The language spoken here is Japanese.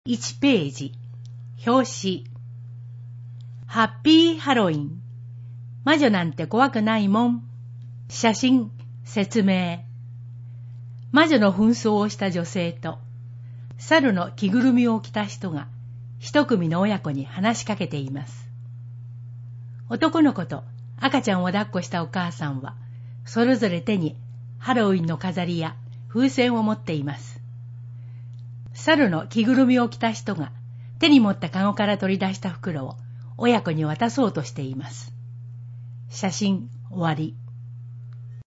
1ページ、表紙。ハッピーハロウィン。魔女なんて怖くないもん。写真、説明。魔女の扮装をした女性と、猿の着ぐるみを着た人が、一組の親子に話しかけています。男の子と赤ちゃんを抱っこしたお母さんは、それぞれ手にハロウィンの飾りや風船を持っています。猿の着ぐるみを着た人が手に持ったカゴから取り出した袋を親子に渡そうとしています。写真終わり。